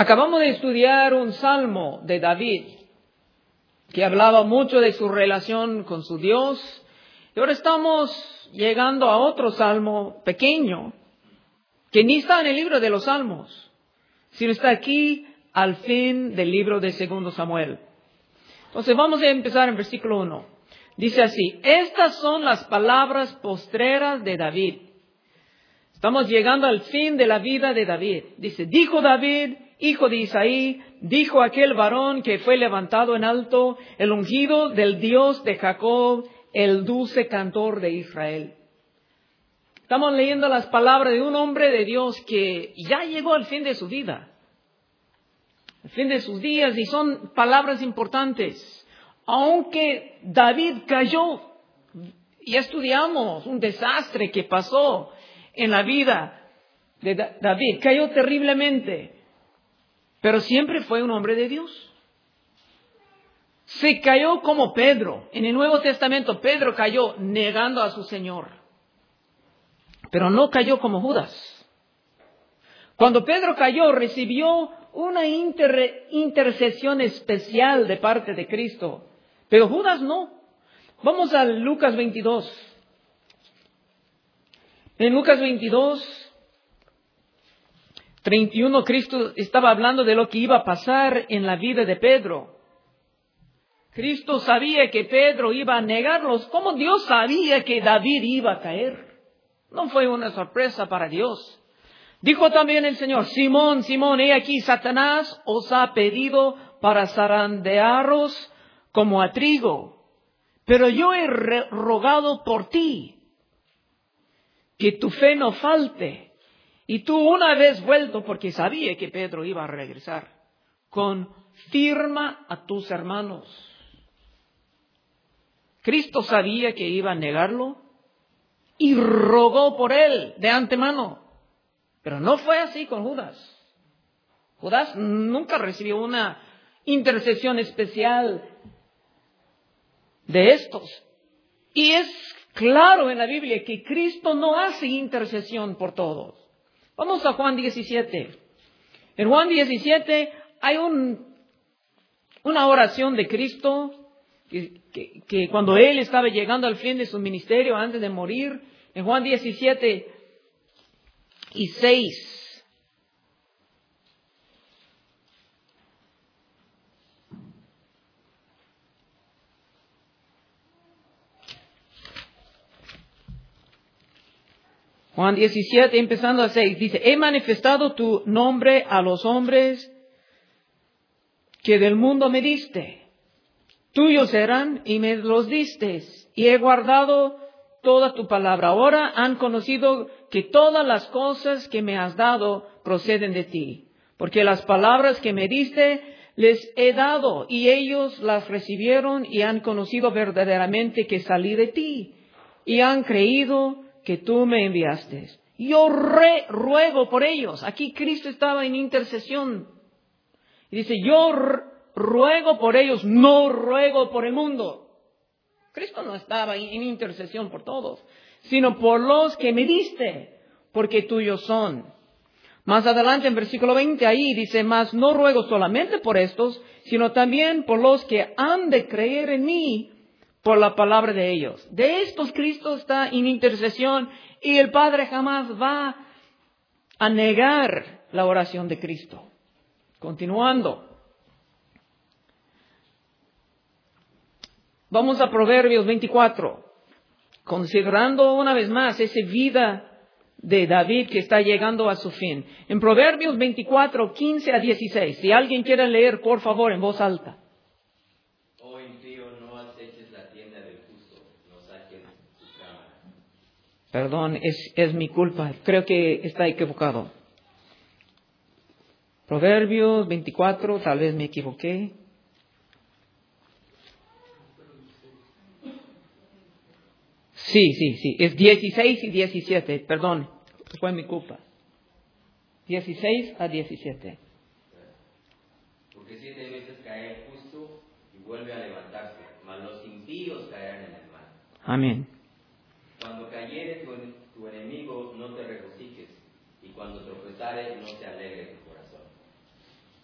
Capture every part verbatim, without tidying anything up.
Acabamos de estudiar un salmo de David que hablaba mucho de su relación con su Dios. Y ahora estamos llegando a otro salmo pequeño que ni está en el libro de los salmos, sino está aquí al fin del libro de Segundo Samuel. Entonces vamos a empezar en versículo uno. Dice así: estas son las palabras postreras de David. Estamos llegando al fin de la vida de David. Dice: dijo David, hijo de Isaí, dijo aquel varón que fue levantado en alto, el ungido del Dios de Jacob, el dulce cantor de Israel. Estamos leyendo las palabras de un hombre de Dios que ya llegó al fin de su vida, al fin de sus días, y son palabras importantes. Aunque David cayó, ya estudiamos un desastre que pasó en la vida de David, cayó terriblemente, pero siempre fue un hombre de Dios. Se cayó como Pedro. En el Nuevo Testamento, Pedro cayó negando a su Señor, pero no cayó como Judas. Cuando Pedro cayó, recibió una inter- intercesión especial de parte de Cristo, pero Judas no. Vamos a Lucas veintidós. En Lucas veintidós, treinta y uno, Cristo estaba hablando de lo que iba a pasar en la vida de Pedro. Cristo sabía que Pedro iba a negarlos. ¿Cómo Dios sabía que David iba a caer? No fue una sorpresa para Dios. Dijo también el Señor: Simón, Simón, he aquí Satanás os ha pedido para zarandearos como a trigo, pero yo he rogado por ti que tu fe no falte. Y tú, una vez vuelto, porque sabía que Pedro iba a regresar, confirma a tus hermanos. Cristo sabía que iba a negarlo y rogó por él de antemano. Pero no fue así con Judas. Judas nunca recibió una intercesión especial de estos. Y es claro en la Biblia que Cristo no hace intercesión por todos. Vamos a Juan diecisiete. En Juan diecisiete hay un, una oración de Cristo que, que, que cuando Él estaba llegando al fin de su ministerio, antes de morir, en Juan diecisiete y seis. Juan diecisiete, empezando a seis, dice: he manifestado tu nombre a los hombres que del mundo me diste. Tuyos eran y me los diste, y he guardado toda tu palabra. Ahora han conocido que todas las cosas que me has dado proceden de ti, porque las palabras que me diste les he dado, y ellos las recibieron y han conocido verdaderamente que salí de ti, y han creído que tú me enviaste. Yo re, ruego por ellos. Aquí Cristo estaba en intercesión. Y dice: yo ruego por ellos, no ruego por el mundo. Cristo no estaba en intercesión por todos, sino por los que me diste, porque tuyos son. Más adelante en versículo veinte, ahí dice: mas no ruego solamente por estos, sino también por los que han de creer en mí por la palabra de ellos. De estos Cristo está en intercesión, y el Padre jamás va a negar la oración de Cristo. Continuando. Vamos a Proverbios veinticuatro, considerando una vez más esa vida de David que está llegando a su fin. En Proverbios veinticuatro, quince a dieciséis. Si alguien quiere leer, por favor, en voz alta. Oh impío, no aceches la tienda del justo, no saques su cámara. Perdón, es, es mi culpa. Creo que está equivocado. Proverbios veinticuatro, tal vez me equivoqué. Sí, sí, sí. Es dieciséis y diecisiete. Perdón, fue mi culpa. dieciséis a diecisiete. Porque siete veces cae el justo y vuelve a levantarse, mas los impíos caerán en el mal. Amén. Cuando cayere tu, tu enemigo, no te regocijes, y cuando tropezare, no te alegre tu corazón.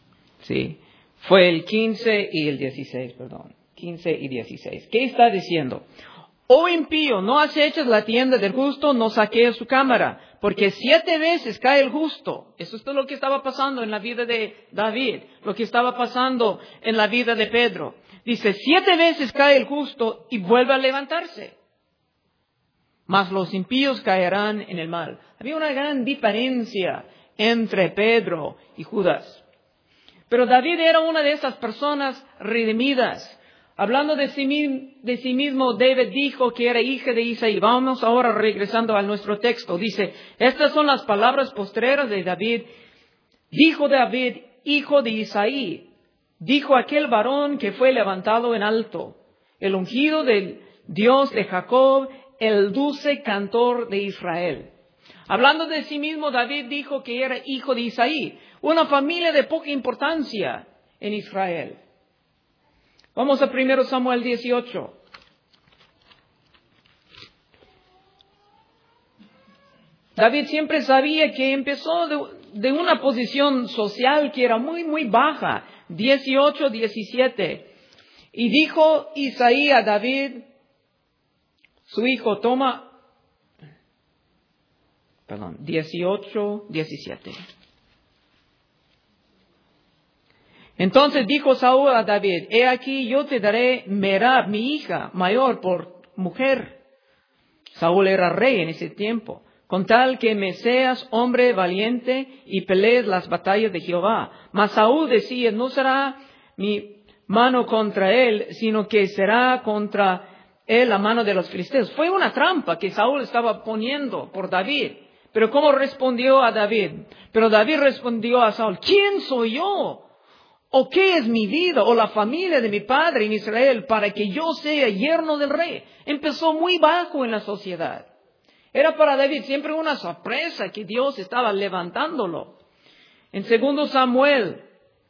Sí, fue el quince y el dieciséis, perdón. quince y dieciséis. ¿Qué está diciendo? Oh impío, no aceches la tienda del justo, no saquees su cámara, porque siete veces cae el justo. Eso es todo lo que estaba pasando en la vida de David, lo que estaba pasando en la vida de Pedro. Dice, siete veces cae el justo y vuelve a levantarse. Mas los impíos caerán en el mal. Había una gran diferencia entre Pedro y Judas. Pero David era una de esas personas redimidas. Hablando de sí, de sí mismo, David dijo que era hija de Isaí. Vamos ahora regresando a nuestro texto. Dice, estas son las palabras postreras de David. Dijo David, hijo de Isaí. Dijo aquel varón que fue levantado en alto, el ungido del Dios de Jacob, el dulce cantor de Israel. Hablando de sí mismo, David dijo que era hijo de Isaí, una familia de poca importancia en Israel. Vamos a primero Samuel dieciocho. David siempre sabía que empezó de, de una posición social que era muy, muy baja. dieciocho, diecisiete. Y dijo Isaí a David, su hijo, toma, perdón, dieciocho, diecisiete. Entonces dijo Saúl a David, he aquí yo te daré Merab, mi hija mayor, por mujer. Saúl era rey en ese tiempo. Con tal que me seas hombre valiente y pelees las batallas de Jehová. Mas Saúl decía, no será mi mano contra él, sino que será contra él la mano de los filisteos. Fue una trampa que Saúl estaba poniendo por David. Pero ¿cómo respondió a David? Pero David respondió a Saúl, ¿quién soy yo? ¿O qué es mi vida o la familia de mi padre en Israel para que yo sea yerno del rey? Empezó muy bajo en la sociedad. Era para David siempre una sorpresa que Dios estaba levantándolo. En segundo Samuel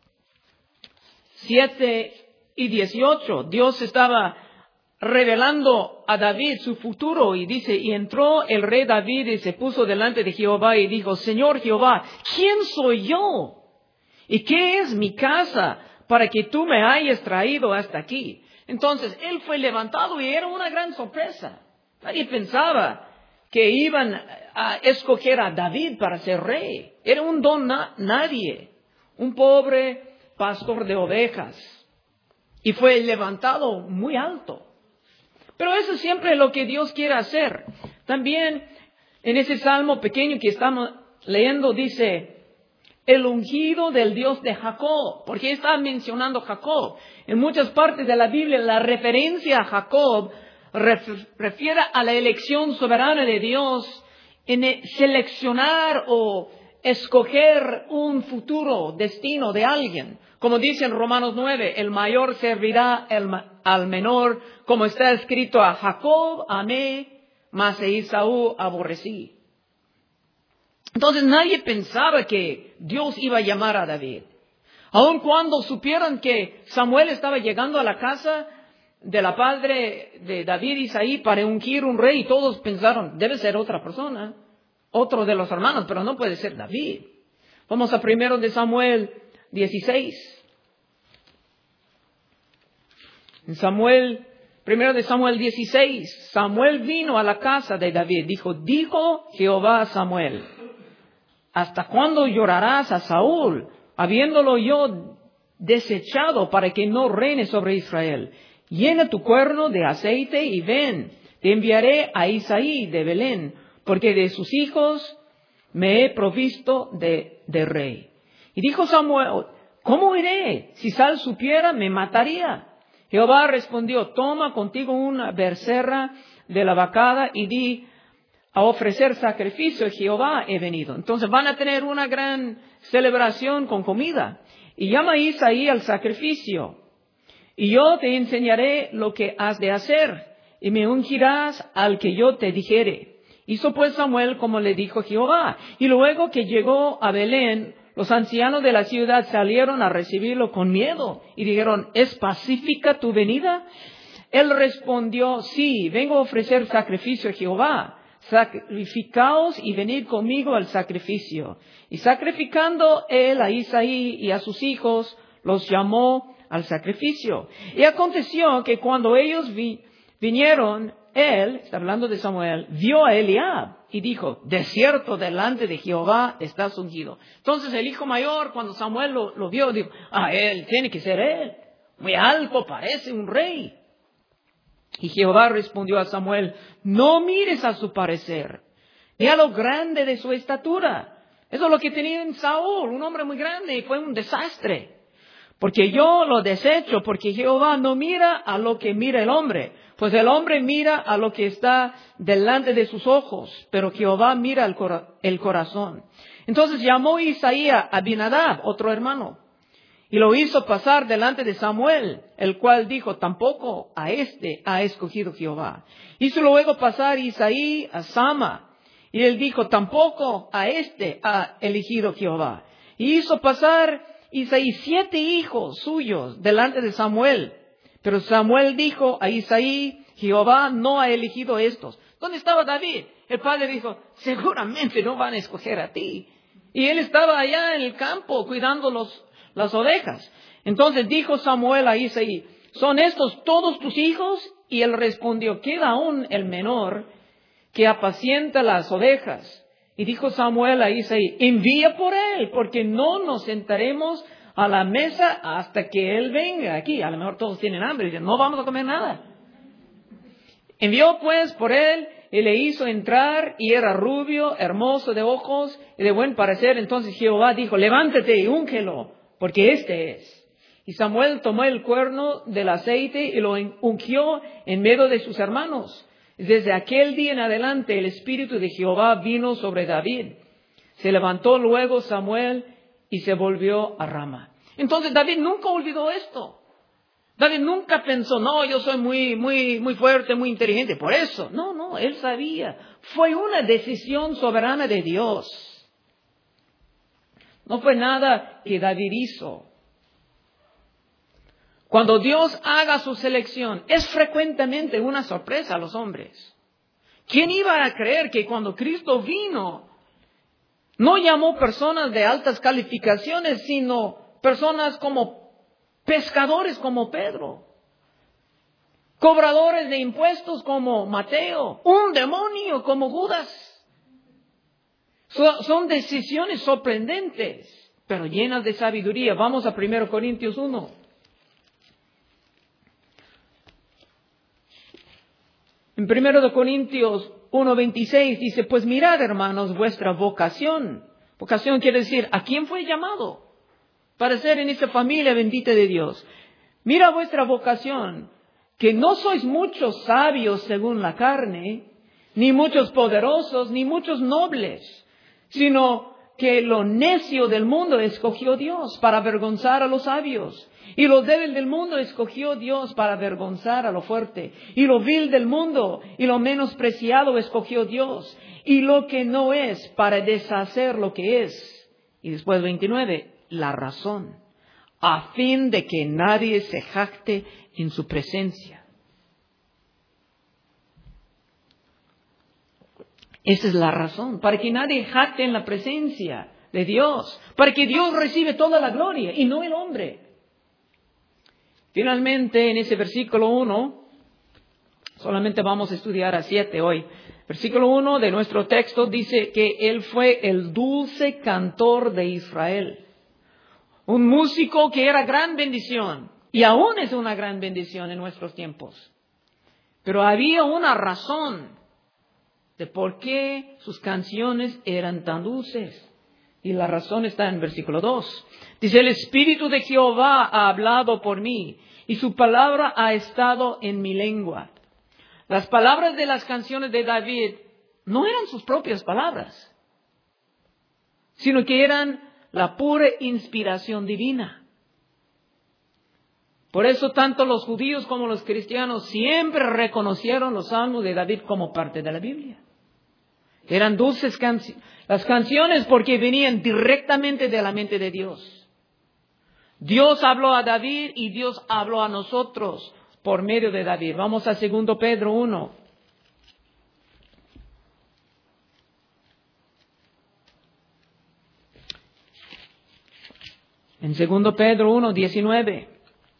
siete y dieciocho, Dios estaba revelando a David su futuro y dice, y entró el rey David y se puso delante de Jehová y dijo, Señor Jehová, ¿quién soy yo? ¿Y qué es mi casa para que tú me hayas traído hasta aquí? Entonces, él fue levantado y era una gran sorpresa. Nadie pensaba que iban a escoger a David para ser rey. Era un don na- nadie, un pobre pastor de ovejas. Y fue levantado muy alto. Pero eso es siempre lo que Dios quiere hacer. También en ese salmo pequeño que estamos leyendo dice, el ungido del Dios de Jacob. ¿Por qué está mencionando Jacob? En muchas partes de la Biblia la referencia a Jacob ref- refiere a la elección soberana de Dios en seleccionar o escoger un futuro destino de alguien. Como dice en Romanos nueve, el mayor servirá el ma- al menor, como está escrito, a Jacob amé, mas a Esaú aborrecí. Entonces nadie pensaba que Dios iba a llamar a David. Aun cuando supieron que Samuel estaba llegando a la casa de la padre de David, Isaí, para ungir un rey, todos pensaron, debe ser otra persona, otro de los hermanos, pero no puede ser David. Vamos a primero de Samuel dieciséis. En Samuel, primero de Samuel dieciséis, Samuel vino a la casa de David, dijo, dijo Jehová a Samuel, ¿hasta cuándo llorarás a Saúl, habiéndolo yo desechado para que no reine sobre Israel? Llena tu cuerno de aceite y ven, te enviaré a Isaí de Belén, porque de sus hijos me he provisto de, de rey. Y dijo Samuel, ¿cómo iré? Si Saúl supiera, me mataría. Jehová respondió, toma contigo una becerra de la vacada y di, a ofrecer sacrificio a Jehová he venido. Entonces van a tener una gran celebración con comida. Y llama a Isaí al sacrificio. Y yo te enseñaré lo que has de hacer. Y me ungirás al que yo te dijere. Hizo pues Samuel como le dijo Jehová. Y luego que llegó a Belén, los ancianos de la ciudad salieron a recibirlo con miedo. Y dijeron, ¿es pacífica tu venida? Él respondió, sí, vengo a ofrecer sacrificio a Jehová. Sacrificaos y venid conmigo al sacrificio. Y sacrificando él a Isaí y a sus hijos, los llamó al sacrificio. Y aconteció que cuando ellos vi, vinieron, él, está hablando de Samuel, vio a Eliab y dijo, de cierto delante de Jehová estás ungido. Entonces el hijo mayor, cuando Samuel lo, lo vio, dijo, ah, él, tiene que ser él. Muy alto, parece un rey. Y Jehová respondió a Samuel, no mires a su parecer, ni a lo grande de su estatura. Eso es lo que tenía en Saúl, un hombre muy grande, y fue un desastre. Porque yo lo desecho, porque Jehová no mira a lo que mira el hombre, pues el hombre mira a lo que está delante de sus ojos, pero Jehová mira el, cora- el corazón. Entonces llamó Isaías a Abinadab, otro hermano, y lo hizo pasar delante de Samuel, el cual dijo, tampoco a este ha escogido Jehová. Hizo luego pasar Isaí a Sama, y él dijo, tampoco a este ha elegido Jehová. Y hizo pasar Isaí siete hijos suyos delante de Samuel. Pero Samuel dijo a Isaí, Jehová no ha elegido estos. ¿Dónde estaba David? El padre dijo, seguramente no van a escoger a ti. Y él estaba allá en el campo cuidando los, las ovejas. Entonces dijo Samuel a Isaí, ¿son estos todos tus hijos? Y él respondió, queda aún el menor que apacienta las ovejas. Y dijo Samuel a Isaí, envía por él, porque no nos sentaremos a la mesa hasta que él venga aquí. A lo mejor todos tienen hambre y dicen, no vamos a comer nada. Envió pues por él y le hizo entrar, y era rubio, hermoso de ojos y de buen parecer. Entonces Jehová dijo, levántate y úngelo, porque este es. Y Samuel tomó el cuerno del aceite y lo ungió en medio de sus hermanos. Desde aquel día en adelante el Espíritu de Jehová vino sobre David. Se levantó luego Samuel y se volvió a Rama. Entonces David nunca olvidó esto. David nunca pensó, no, yo soy muy, muy, muy fuerte, muy inteligente. Por eso, no, no, él sabía. Fue una decisión soberana de Dios. No fue nada que David hizo. Cuando Dios haga su selección, es frecuentemente una sorpresa a los hombres. ¿Quién iba a creer que cuando Cristo vino, no llamó personas de altas calificaciones, sino personas como pescadores como Pedro, cobradores de impuestos como Mateo, un demonio como Judas? So, son decisiones sorprendentes, pero llenas de sabiduría. Vamos a primero Corintios uno. En primero de Corintios uno veintiséis dice, pues mirad, hermanos, vuestra vocación. Vocación quiere decir, ¿a quién fue llamado para ser en esta familia bendita de Dios? Mira vuestra vocación, que no sois muchos sabios según la carne, ni muchos poderosos, ni muchos nobles, sino que lo necio del mundo escogió Dios para avergonzar a los sabios. Y lo débil del mundo escogió Dios para avergonzar a lo fuerte. Y lo vil del mundo y lo menospreciado escogió Dios. Y lo que no es para deshacer lo que es. Y después veintinueve, la razón, a fin de que nadie se jacte en su presencia. Esa es la razón, para que nadie jacte en la presencia de Dios, para que Dios recibe toda la gloria y no el hombre. Finalmente, en ese versículo uno, solamente vamos a estudiar a siete hoy. Versículo uno de nuestro texto dice que Él fue el dulce cantor de Israel. Un músico que era gran bendición, y aún es una gran bendición en nuestros tiempos. Pero había una razón de por qué sus canciones eran tan dulces. Y la razón está en versículo dos. Dice, el Espíritu de Jehová ha hablado por mí, y su palabra ha estado en mi lengua. Las palabras de las canciones de David no eran sus propias palabras, sino que eran la pura inspiración divina. Por eso tanto los judíos como los cristianos siempre reconocieron los salmos de David como parte de la Biblia. Eran dulces canciones, las canciones porque venían directamente de la mente de Dios. Dios habló a David y Dios habló a nosotros por medio de David. Vamos a segundo Pedro uno. En segundo Pedro uno, diecinueve.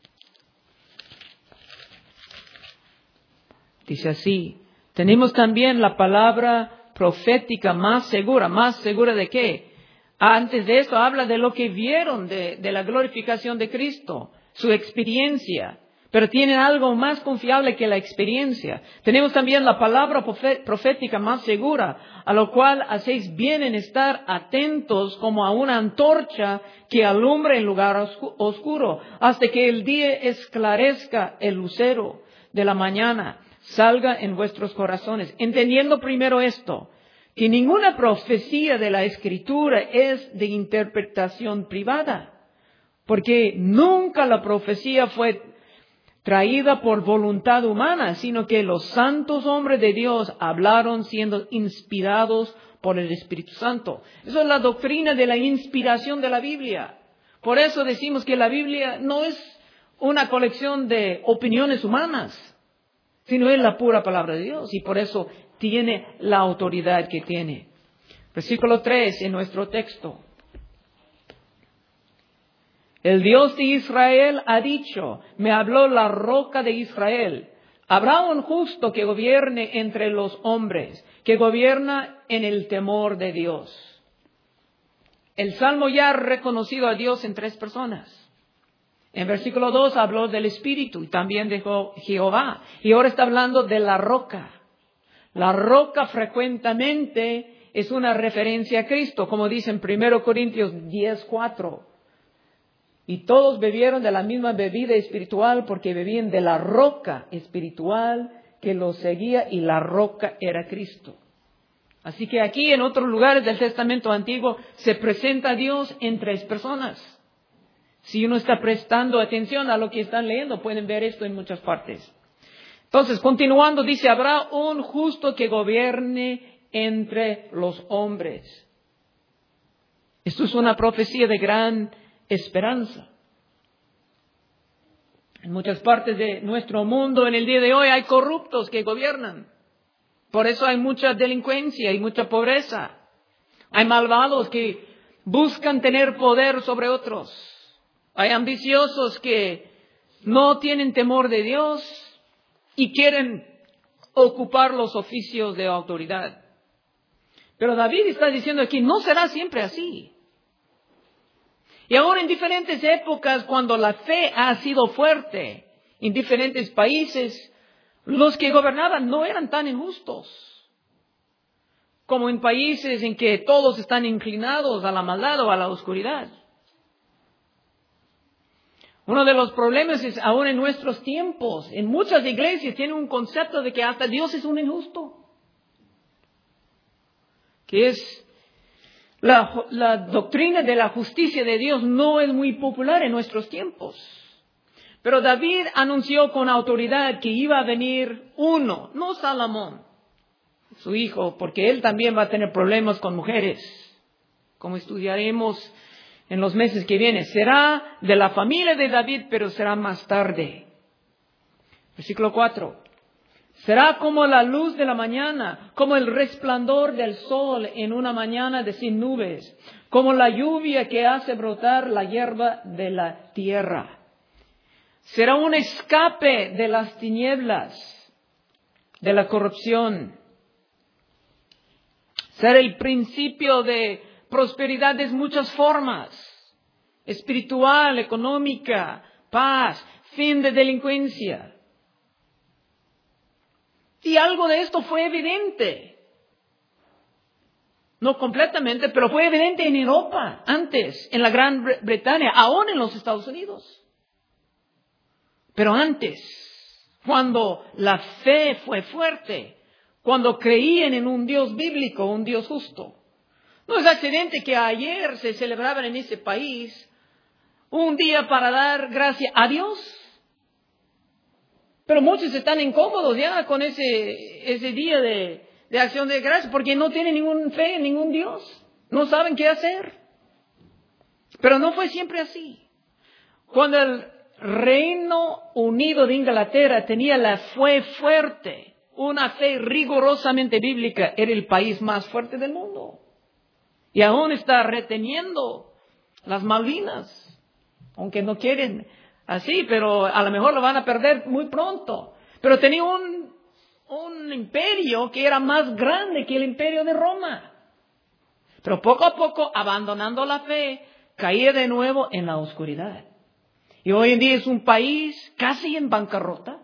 Dice así, tenemos también la palabra profética más segura. ¿Más segura de qué? Antes de esto habla de lo que vieron de, de la glorificación de Cristo, su experiencia. Pero tienen algo más confiable que la experiencia. Tenemos también la palabra profética más segura, a lo cual hacéis bien en estar atentos como a una antorcha que alumbra en lugar oscuro, hasta que el día esclarezca el lucero de la mañana, salga en vuestros corazones. Entendiendo primero esto, que ninguna profecía de la Escritura es de interpretación privada, porque nunca la profecía fue traída por voluntad humana, sino que los santos hombres de Dios hablaron siendo inspirados por el Espíritu Santo. Eso es la doctrina de la inspiración de la Biblia. Por eso decimos que la Biblia no es una colección de opiniones humanas, sino es la pura palabra de Dios, y por eso tiene la autoridad que tiene. Versículo tres en nuestro texto. El Dios de Israel ha dicho, me habló la roca de Israel. Habrá un justo que gobierne entre los hombres, que gobierna en el temor de Dios. El Salmo ya ha reconocido a Dios en tres personas. En versículo dos habló del Espíritu y también de Jehová. Y ahora está hablando de la roca. La roca frecuentemente es una referencia a Cristo, como dice en primero Corintios diez, cuatro. Y todos bebieron de la misma bebida espiritual porque bebían de la roca espiritual que los seguía, y la roca era Cristo. Así que aquí en otros lugares del Testamento Antiguo se presenta a Dios en tres personas. Si uno está prestando atención a lo que están leyendo, pueden ver esto en muchas partes. Entonces, continuando, dice, habrá un justo que gobierne entre los hombres. Esto es una profecía de gran esperanza. En muchas partes de nuestro mundo en el día de hoy hay corruptos que gobiernan. Por eso hay mucha delincuencia y mucha pobreza. Hay malvados que buscan tener poder sobre otros. Hay ambiciosos que no tienen temor de Dios y quieren ocupar los oficios de autoridad. Pero David está diciendo aquí, no será siempre así. Y ahora en diferentes épocas, cuando la fe ha sido fuerte, en diferentes países, los que gobernaban no eran tan injustos como en países en que todos están inclinados a la maldad o a la oscuridad. Uno de los problemas es aún en nuestros tiempos, en muchas iglesias tienen un concepto de que hasta Dios es un injusto, que es La, la doctrina de la justicia de Dios no es muy popular en nuestros tiempos. Pero David anunció con autoridad que iba a venir uno, no Salomón, su hijo, porque él también va a tener problemas con mujeres, como estudiaremos en los meses que vienen. Será de la familia de David, pero será más tarde. Versículo cuatro. Será como la luz de la mañana, como el resplandor del sol en una mañana de sin nubes, como la lluvia que hace brotar la hierba de la tierra. Será un escape de las tinieblas, de la corrupción. Será el principio de prosperidad de muchas formas, espiritual, económica, paz, fin de delincuencia. Y algo de esto fue evidente. No completamente, pero fue evidente en Europa antes, en la Gran Bretaña, aún en los Estados Unidos. Pero antes, cuando la fe fue fuerte, cuando creían en un Dios bíblico, un Dios justo. No es accidente que ayer se celebraba en ese país un día para dar gracia a Dios. Pero muchos están incómodos ya con ese, ese día de, de acción de gracias porque no tienen ninguna fe en ningún Dios. No saben qué hacer. Pero no fue siempre así. Cuando el Reino Unido de Inglaterra tenía la fe fuerte, una fe rigurosamente bíblica, era el país más fuerte del mundo. Y aún está reteniendo las Malvinas. aunque no quieren así, pero a lo mejor lo van a perder muy pronto. Pero tenía un, un imperio que era más grande que el imperio de Roma. Pero poco a poco, abandonando la fe, caía de nuevo en la oscuridad. Y hoy en día es un país casi en bancarrota,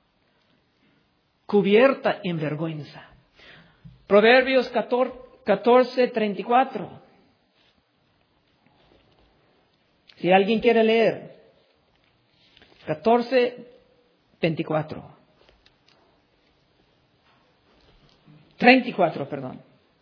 cubierta en vergüenza. Proverbios catorce, treinta y cuatro. Si alguien quiere leer, catorce, veinticuatro. treinta y cuatro, perdón.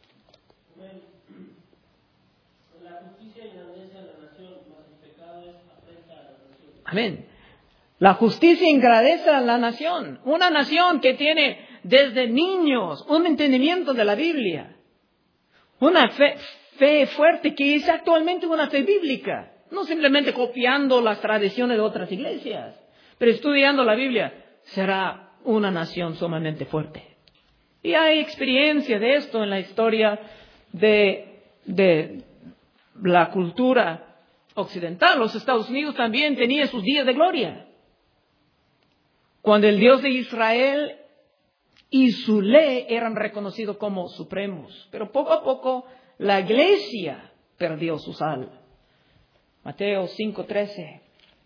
Amén. La justicia engrandece a la nación. Una nación que tiene desde niños un entendimiento de la Biblia. Una fe, fe fuerte que es actualmente una fe bíblica. No simplemente copiando las tradiciones de otras iglesias, pero estudiando la Biblia, será una nación sumamente fuerte. Y hay experiencia de esto en la historia de, de la cultura occidental. Los Estados Unidos también tenían sus días de gloria, cuando el Dios de Israel y su ley eran reconocidos como supremos. Pero poco a poco la iglesia perdió su sal. Mateo cinco, trece.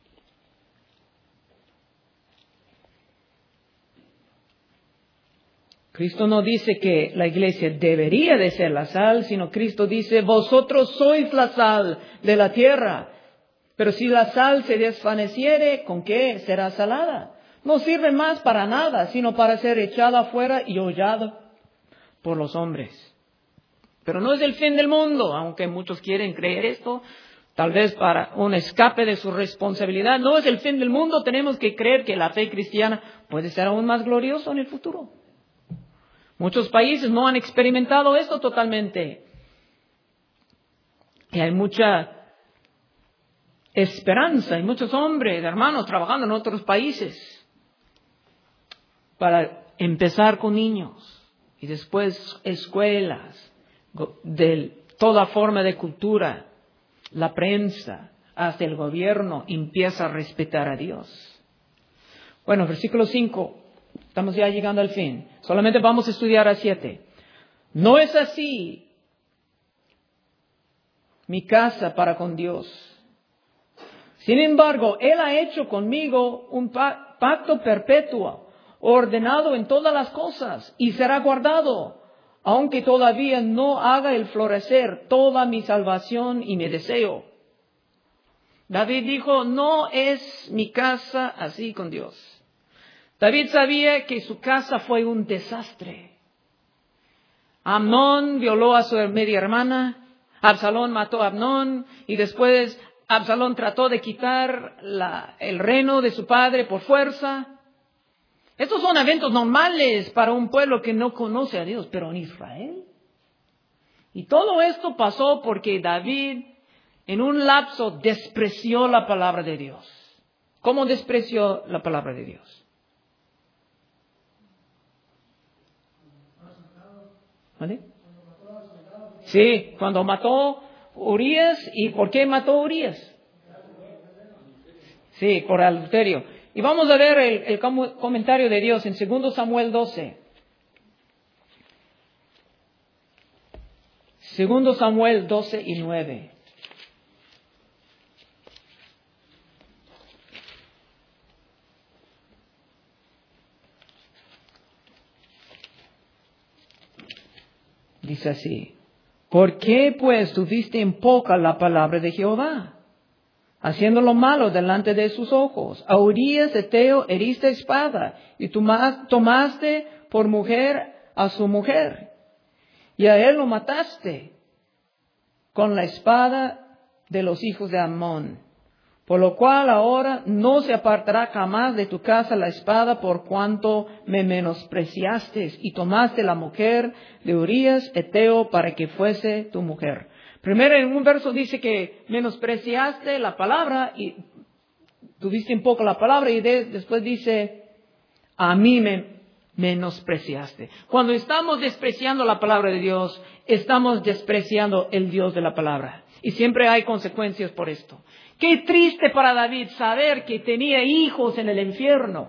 Cristo no dice que la iglesia debería de ser la sal, sino Cristo dice, vosotros sois la sal de la tierra. Pero si la sal se desvaneciere, ¿con qué será salada? No sirve más para nada, sino para ser echada afuera y hollada por los hombres. Pero no es el fin del mundo, aunque muchos quieren creer esto, tal vez para un escape de su responsabilidad. No es el fin del mundo, tenemos que creer que la fe cristiana puede ser aún más gloriosa en el futuro. Muchos países no han experimentado esto totalmente. Y hay mucha esperanza, hay muchos hombres, hermanos, trabajando en otros países para empezar con niños y después escuelas de toda forma de cultura. La prensa, hasta el gobierno, empieza a respetar a Dios. Bueno, versículo cinco. Estamos ya llegando al fin. Solamente vamos a estudiar a siete. No es así mi casa para con Dios. Sin embargo, Él ha hecho conmigo un pacto perpetuo, ordenado en todas las cosas, y será guardado, aunque todavía no haga el florecer toda mi salvación y mi deseo. David dijo, no es mi casa así con Dios. David sabía que su casa fue un desastre. Amnón violó a su media hermana, Absalón mató a Amnón, y después Absalón trató de quitar la, el reino de su padre por fuerza. Estos son eventos normales para un pueblo que no conoce a Dios, pero en Israel. Y todo esto pasó porque David en un lapso despreció la palabra de Dios. ¿Cómo despreció la palabra de Dios? ¿Vale? Sí, cuando mató Urías. ¿Y por qué mató Urías? Sí, por adulterio. Y vamos a ver el, el comentario de Dios en segundo Samuel doce. segundo Samuel doce y nueve. Dice así, ¿por qué pues tuviste en poca la palabra de Jehová, haciendo lo malo delante de sus ojos? A Urías Eteo heriste espada, y tomaste por mujer a su mujer, y a él lo mataste con la espada de los hijos de Amón. Por lo cual ahora no se apartará jamás de tu casa la espada, por cuanto me menospreciaste y tomaste la mujer de Urías Eteo para que fuese tu mujer. Primero en un verso dice que menospreciaste la palabra y tuviste en poco la palabra, y de, después dice, a mí me menospreciaste. Cuando estamos despreciando la palabra de Dios, estamos despreciando el Dios de la palabra. Y siempre hay consecuencias por esto. Qué triste para David saber que tenía hijos en el infierno.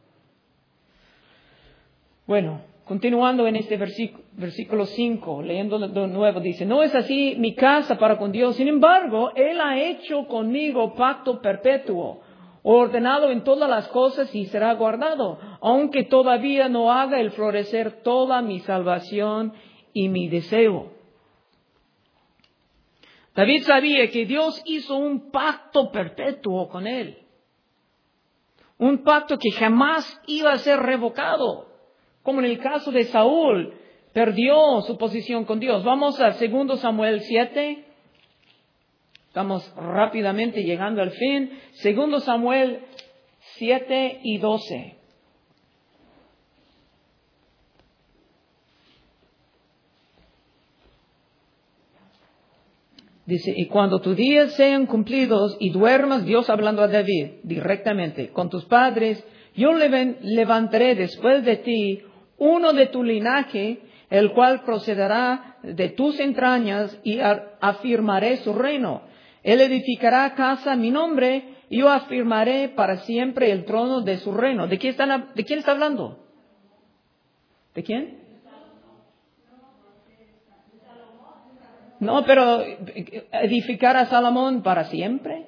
Bueno, continuando en este versículo, versículo cinco, leyendo de nuevo, dice, no es así mi casa para con Dios. Sin embargo, Él ha hecho conmigo pacto perpetuo, ordenado en todas las cosas y será guardado, aunque todavía no haga el florecer toda mi salvación y mi deseo. David sabía que Dios hizo un pacto perpetuo con él. Un pacto que jamás iba a ser revocado. Como en el caso de Saúl, perdió su posición con Dios. Vamos a segundo Samuel siete. Estamos rápidamente llegando al fin. segundo Samuel siete y doce. Dice, y cuando tus días sean cumplidos y duermas, Dios hablando a David directamente, con tus padres, yo levantaré después de ti uno de tu linaje, el cual procederá de tus entrañas y afirmaré su reino. Él edificará casa a mi nombre y yo afirmaré para siempre el trono de su reino. ¿De quién, están, ¿De quién está hablando? ¿De quién? No, pero edificar a Salomón para siempre.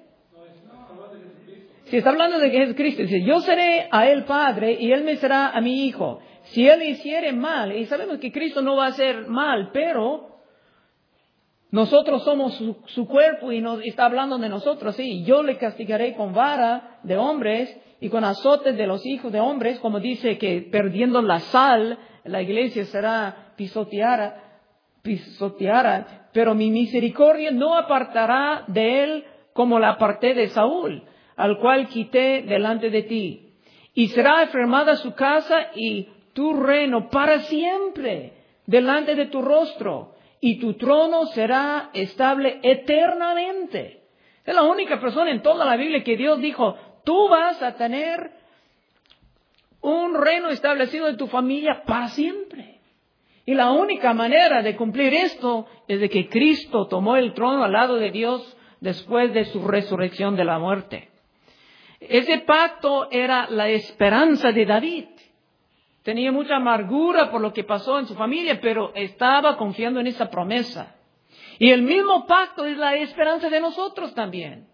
Si está hablando de Jesucristo, dice, yo seré a él padre y él me será a mi hijo. Si él hiciere mal, y sabemos que Cristo no va a hacer mal, pero nosotros somos su, su cuerpo y nos está hablando de nosotros, sí. Yo le castigaré con vara de hombres y con azotes de los hijos de hombres, como dice que perdiendo la sal, la iglesia será pisoteada, pisoteada, pero mi misericordia no apartará de él como la aparté de Saúl, al cual quité delante de ti. Y será afirmada su casa y tu reino para siempre delante de tu rostro, y tu trono será estable eternamente. Es la única persona en toda la Biblia que Dios dijo, tú vas a tener un reino establecido en tu familia para siempre. Y la única manera de cumplir esto es de que Cristo tomó el trono al lado de Dios después de su resurrección de la muerte. Ese pacto era la esperanza de David. Tenía mucha amargura por lo que pasó en su familia, pero estaba confiando en esa promesa. Y el mismo pacto es la esperanza de nosotros también.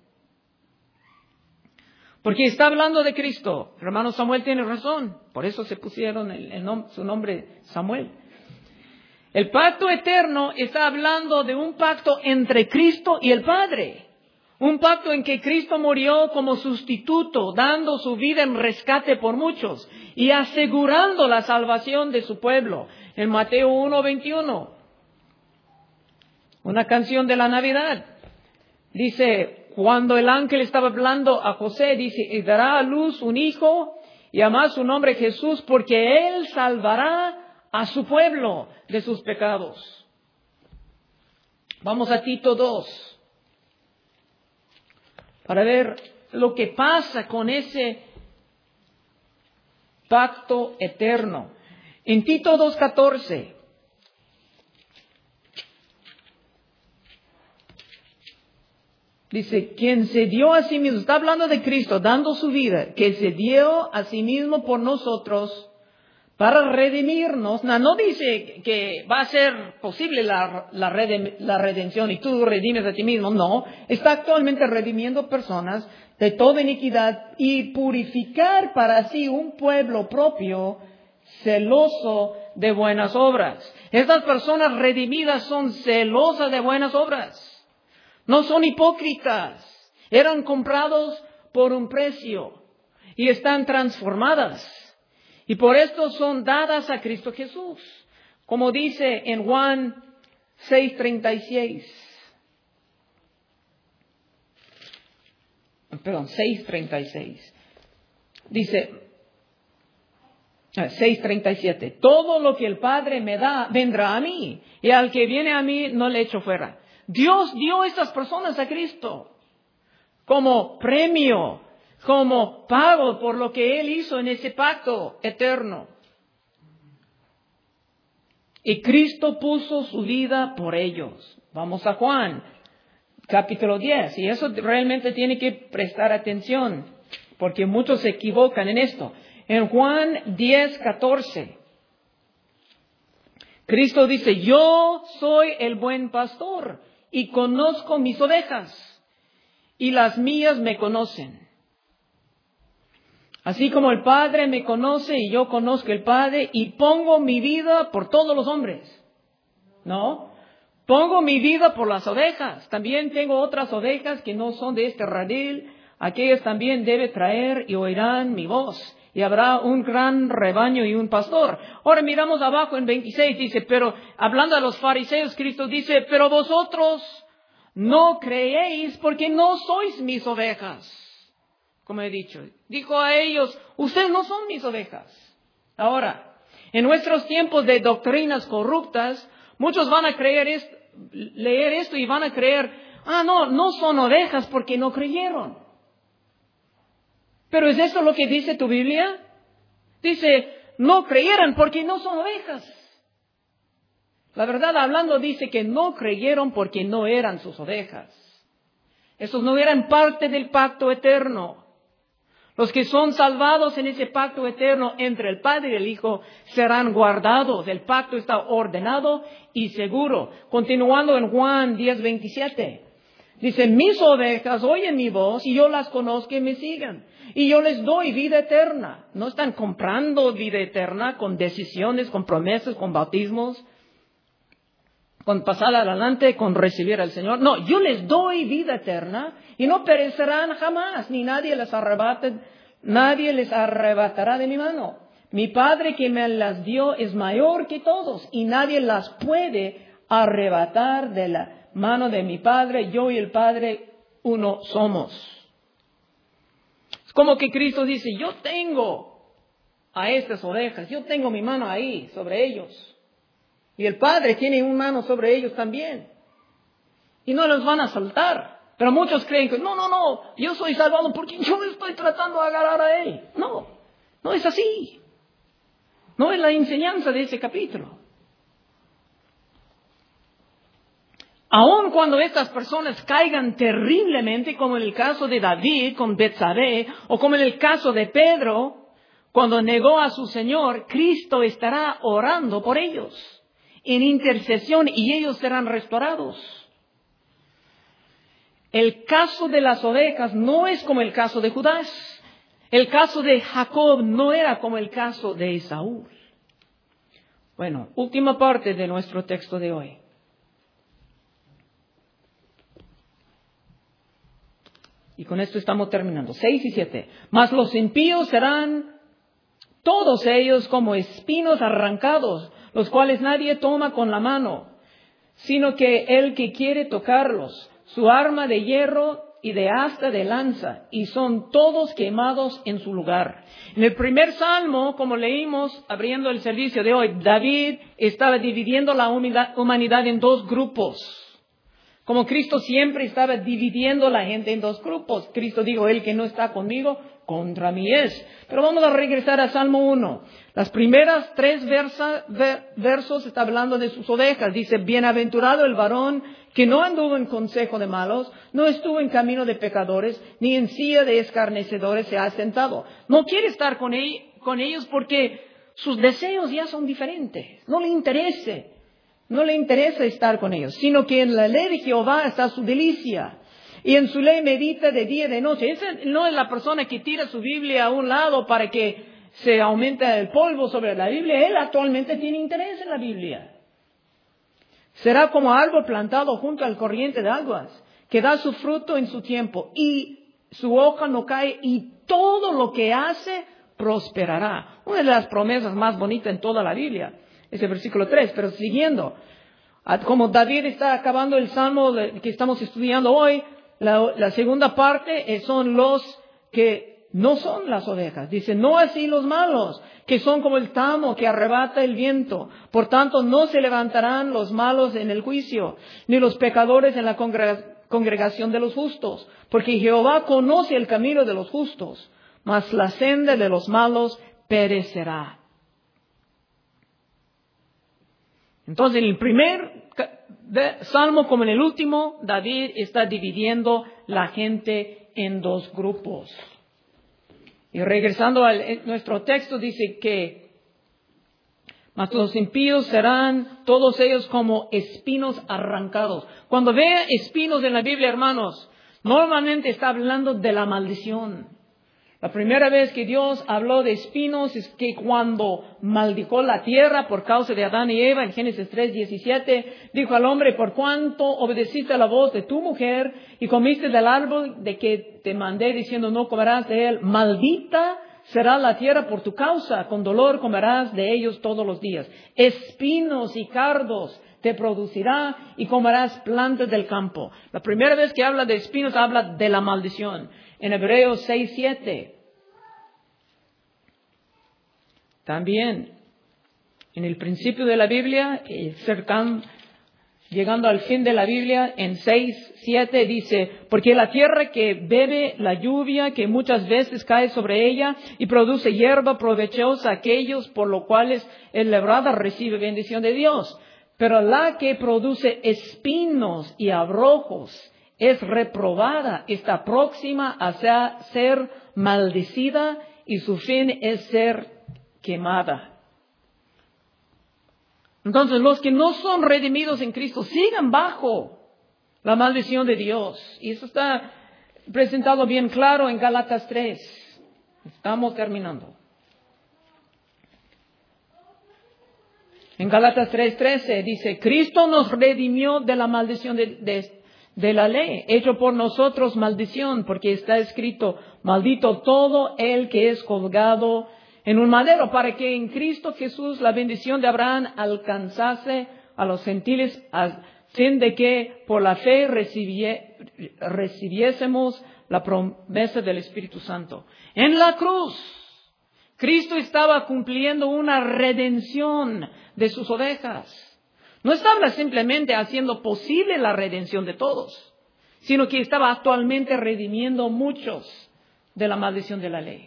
Porque está hablando de Cristo. El hermano Samuel tiene razón. Por eso se pusieron el, el nom- su nombre Samuel. El pacto eterno está hablando de un pacto entre Cristo y el Padre. Un pacto en que Cristo murió como sustituto, dando su vida en rescate por muchos y asegurando la salvación de su pueblo. En Mateo uno veintiuno, una canción de la Navidad, dice, cuando el ángel estaba hablando a José, dice, y dará a luz un hijo y llamará su nombre Jesús, porque él salvará a su pueblo de sus pecados. Vamos a Tito dos. Para ver lo que pasa con ese pacto eterno. En Tito dos catorce. Dice, quien se dio a sí mismo, está hablando de Cristo, dando su vida, que se dio a sí mismo por nosotros para redimirnos. No, no dice que va a ser posible la, la, redem, la redención y tú redimes a ti mismo. No, está actualmente redimiendo personas de toda iniquidad y purificar para sí un pueblo propio celoso de buenas obras. Estas personas redimidas son celosas de buenas obras. No son hipócritas. Eran comprados por un precio y están transformadas. Y por esto son dadas a Cristo Jesús. Como dice en Juan seis treinta y seis. Perdón, seis treinta y seis. Dice, seis treinta y siete. Todo lo que el Padre me da vendrá a mí. Y al que viene a mí no le echo fuera. Dios dio a estas personas a Cristo como premio, como pago por lo que Él hizo en ese pacto eterno. Y Cristo puso su vida por ellos. Vamos a Juan, capítulo diez. Y eso realmente tiene que prestar atención, porque muchos se equivocan en esto. En Juan diez, catorce, Cristo dice, yo soy el buen pastor y conozco mis ovejas, y las mías me conocen. Así como el Padre me conoce y yo conozco el Padre, y pongo mi vida por todos los hombres. ¿No? Pongo mi vida por las ovejas. También tengo otras ovejas que no son de este redil. Aquellas también debe traer y oirán mi voz. Y habrá un gran rebaño y un pastor. Ahora miramos abajo en veintiséis, dice, pero hablando a los fariseos, Cristo dice, pero vosotros no creéis porque no sois mis ovejas. Como he dicho, dijo a ellos, ustedes no son mis ovejas. Ahora, en nuestros tiempos de doctrinas corruptas, muchos van a creer esto, leer esto y van a creer, ah, no, no son ovejas porque no creyeron. Pero ¿es eso lo que dice tu Biblia? Dice, no creyeron porque no son ovejas. La verdad, hablando, dice que no creyeron porque no eran sus ovejas. Esos no eran parte del pacto eterno. Los que son salvados en ese pacto eterno entre el Padre y el Hijo serán guardados. El pacto está ordenado y seguro. Continuando en Juan diez, veintisiete. Dice, mis ovejas oyen mi voz y yo las conozco y me sigan. Y yo les doy vida eterna. No están comprando vida eterna con decisiones, con promesas, con bautismos, con pasar adelante, con recibir al Señor. No, yo les doy vida eterna y no perecerán jamás, ni nadie les arrebate, nadie les arrebatará de mi mano. Mi Padre que me las dio es mayor que todos y nadie las puede arrebatar de la mano de mi Padre. Yo y el Padre uno somos. Es como que Cristo dice, yo tengo a estas ovejas, yo tengo mi mano ahí sobre ellos. Y el Padre tiene una mano sobre ellos también. Y no los van a soltar. Pero muchos creen que, no, no, no, yo soy salvado porque yo estoy tratando de agarrar a Él. No, no es así. No es la enseñanza de ese capítulo. Aun cuando estas personas caigan terriblemente, como en el caso de David con Betsabé, o como en el caso de Pedro, cuando negó a su Señor, Cristo estará orando por ellos en intercesión y ellos serán restaurados. El caso de las ovejas no es como el caso de Judas. El caso de Jacob no era como el caso de Esaú. Bueno, última parte de nuestro texto de hoy. Y con esto estamos terminando. seis y siete. Mas los impíos serán todos ellos como espinos arrancados, los cuales nadie toma con la mano, sino que el que quiere tocarlos, su arma de hierro y de asta de lanza, y son todos quemados en su lugar. En el primer salmo, como leímos abriendo el servicio de hoy, David estaba dividiendo la humanidad en dos grupos. Como Cristo siempre estaba dividiendo la gente en dos grupos. Cristo dijo, el que no está conmigo, contra mí es. Pero vamos a regresar al Salmo uno. Las primeras tres versa, ver, versos está hablando de sus ovejas. Dice, bienaventurado el varón que no anduvo en consejo de malos, no estuvo en camino de pecadores, ni en silla de escarnecedores se ha sentado. No quiere estar con, él, con ellos porque sus deseos ya son diferentes. No le interesa. No le interesa estar con ellos, sino que en la ley de Jehová está su delicia. Y en su ley medita de día y de noche. Esa no es la persona que tira su Biblia a un lado para que se aumente el polvo sobre la Biblia. Él actualmente tiene interés en la Biblia. Será como árbol plantado junto al corriente de aguas, que da su fruto en su tiempo, y su hoja no cae, y todo lo que hace prosperará. Una de las promesas más bonitas en toda la Biblia. Ese versículo tres, pero siguiendo, como David está acabando el salmo que estamos estudiando hoy, la, la segunda parte son los que no son las ovejas. Dice, no así los malos, que son como el tamo que arrebata el viento. Por tanto, no se levantarán los malos en el juicio, ni los pecadores en la congregación de los justos, porque Jehová conoce el camino de los justos, mas la senda de los malos perecerá. Entonces, en el primer salmo como en el último, David está dividiendo la gente en dos grupos. Y regresando a nuestro texto, dice que mas los impíos serán todos ellos como espinos arrancados. Cuando vea espinos en la Biblia, hermanos, normalmente está hablando de la maldición. La primera vez que Dios habló de espinos es que cuando maldicó la tierra por causa de Adán y Eva, en Génesis tres diecisiete, dijo al hombre: por cuanto obedeciste a la voz de tu mujer y comiste del árbol de que te mandé diciendo no comerás de él, maldita será la tierra por tu causa, con dolor comerás de ellos todos los días. Espinos y cardos te producirá y comerás plantas del campo. La primera vez que habla de espinos habla de la maldición. En Hebreos seis siete. También, en el principio de la Biblia, cercano, llegando al fin de la Biblia, en seis siete dice: porque la tierra que bebe la lluvia que muchas veces cae sobre ella y produce hierba provechosa a aquellos por lo cuales es labrada recibe bendición de Dios. Pero la que produce espinos y abrojos es reprobada, está próxima a ser maldecida y su fin es ser quemada. Entonces, los que no son redimidos en Cristo siguen bajo la maldición de Dios. Y eso está presentado bien claro en Gálatas tres. Estamos terminando. En Gálatas tres trece dice: Cristo nos redimió de la maldición de, de, de la ley, hecho por nosotros maldición, porque está escrito: maldito todo el que es colgado en un madero, para que en Cristo Jesús la bendición de Abraham alcanzase a los gentiles, a fin de que por la fe recibie, recibiésemos la promesa del Espíritu Santo. En la cruz, Cristo estaba cumpliendo una redención de sus ovejas. No estaba simplemente haciendo posible la redención de todos, sino que estaba actualmente redimiendo muchos de la maldición de la ley.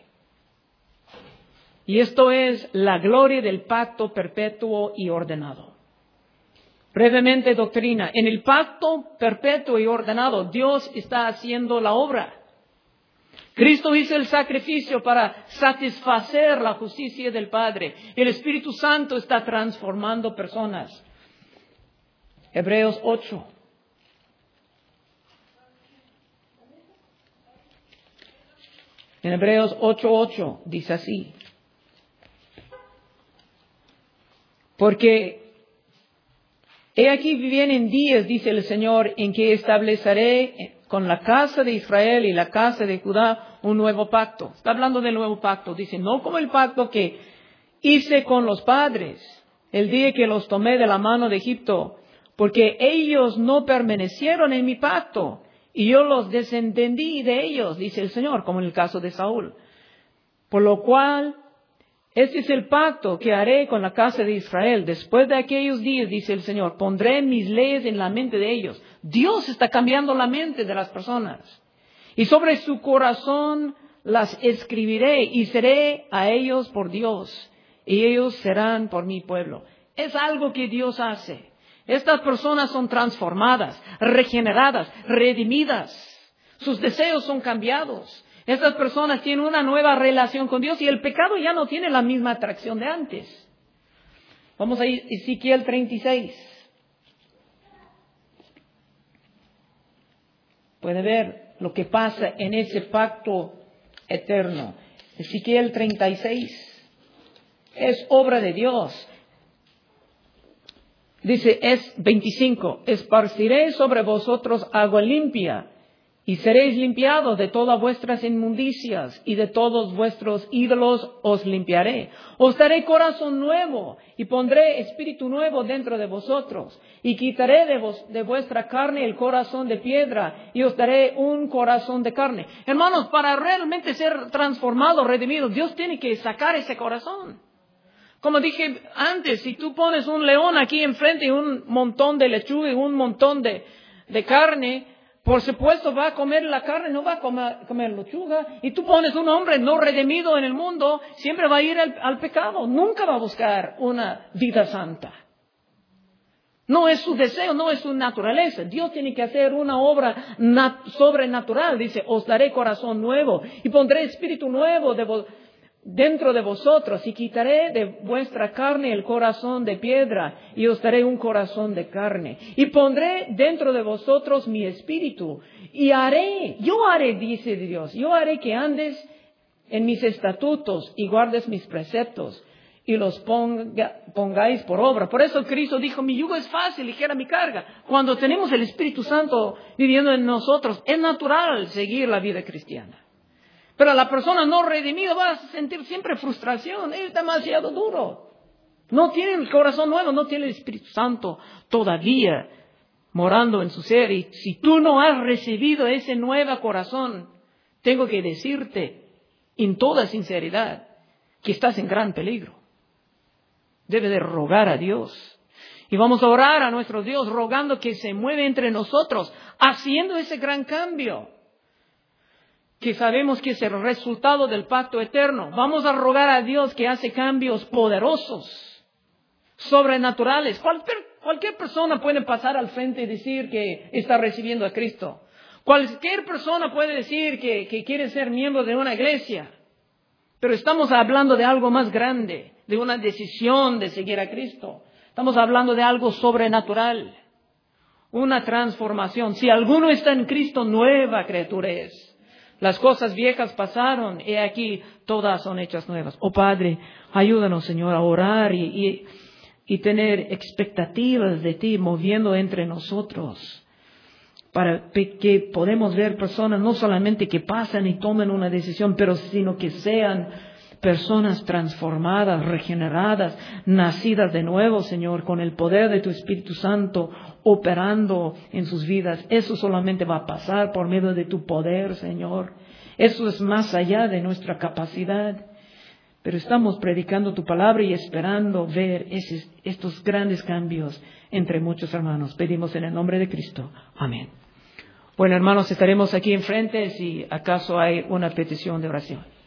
Y esto es la gloria del pacto perpetuo y ordenado. Brevemente, doctrina. En el pacto perpetuo y ordenado, Dios está haciendo la obra. Cristo hizo el sacrificio para satisfacer la justicia del Padre. El Espíritu Santo está transformando personas. Hebreos ocho. En Hebreos ocho ocho dice así: porque he aquí vienen días, dice el Señor, en que estableceré con la casa de Israel y la casa de Judá un nuevo pacto. Está hablando del nuevo pacto. Dice: no como el pacto que hice con los padres el día que los tomé de la mano de Egipto, porque ellos no permanecieron en mi pacto y yo los desentendí de ellos, dice el Señor, como en el caso de Saúl. Por lo cual, este es el pacto que haré con la casa de Israel. Después de aquellos días, dice el Señor, pondré mis leyes en la mente de ellos. Dios está cambiando la mente de las personas. Y sobre su corazón las escribiré y seré a ellos por Dios. Y ellos serán por mi pueblo. Es algo que Dios hace. Estas personas son transformadas, regeneradas, redimidas. Sus deseos son cambiados. Estas personas tienen una nueva relación con Dios y el pecado ya no tiene la misma atracción de antes. Vamos a Ezequiel treinta y seis. Puede ver lo que pasa en ese pacto eterno. Ezequiel treinta y seis. Es obra de Dios. Dice, es veinticinco. Esparciré sobre vosotros agua limpia. Y seréis limpiados de todas vuestras inmundicias y de todos vuestros ídolos os limpiaré. Os daré corazón nuevo y pondré espíritu nuevo dentro de vosotros. Y quitaré de, vos, de vuestra carne el corazón de piedra y os daré un corazón de carne. Hermanos, para realmente ser transformados, redimidos, Dios tiene que sacar ese corazón. Como dije antes, si tú pones un león aquí enfrente y un montón de lechuga y un montón de, de carne, por supuesto va a comer la carne, no va a comer, comer lechuga. Y tú pones un hombre no redimido en el mundo, siempre va a ir al, al pecado. Nunca va a buscar una vida santa. No es su deseo, no es su naturaleza. Dios tiene que hacer una obra nat- sobrenatural. Dice, os daré corazón nuevo y pondré espíritu nuevo de vo- dentro de vosotros y quitaré de vuestra carne el corazón de piedra y os daré un corazón de carne. Y pondré dentro de vosotros mi espíritu y haré, yo haré, dice Dios, yo haré que andes en mis estatutos y guardes mis preceptos y los ponga, pongáis por obra. Por eso Cristo dijo, mi yugo es fácil, ligera mi carga. Cuando tenemos el Espíritu Santo viviendo en nosotros, es natural seguir la vida cristiana. Pero la persona no redimida va a sentir siempre frustración, es demasiado duro. No tiene el corazón nuevo, no tiene el Espíritu Santo todavía morando en su ser. Y si tú no has recibido ese nuevo corazón, tengo que decirte en toda sinceridad que estás en gran peligro. Debe de rogar a Dios. Y vamos a orar a nuestro Dios rogando que se mueve entre nosotros, haciendo ese gran cambio, que sabemos que es el resultado del pacto eterno. Vamos a rogar a Dios que hace cambios poderosos, sobrenaturales. Cualquier, cualquier persona puede pasar al frente y decir que está recibiendo a Cristo. Cualquier persona puede decir que, que quiere ser miembro de una iglesia. Pero estamos hablando de algo más grande, de una decisión de seguir a Cristo. Estamos hablando de algo sobrenatural, una transformación. Si alguno está en Cristo, nueva criatura es. Las cosas viejas pasaron, y aquí todas son hechas nuevas. Oh Padre, ayúdanos, Señor, a orar y, y, y tener expectativas de ti moviendo entre nosotros, para que podamos ver personas no solamente que pasan y tomen una decisión, pero sino que sean personas transformadas, regeneradas, nacidas de nuevo, Señor, con el poder de tu Espíritu Santo operando en sus vidas. Eso solamente va a pasar por medio de tu poder, Señor. Eso es más allá de nuestra capacidad. Pero estamos predicando tu palabra y esperando ver esos, estos grandes cambios entre muchos hermanos. Pedimos en el nombre de Cristo. Amén. Bueno, hermanos, estaremos aquí enfrente si acaso hay una petición de oración.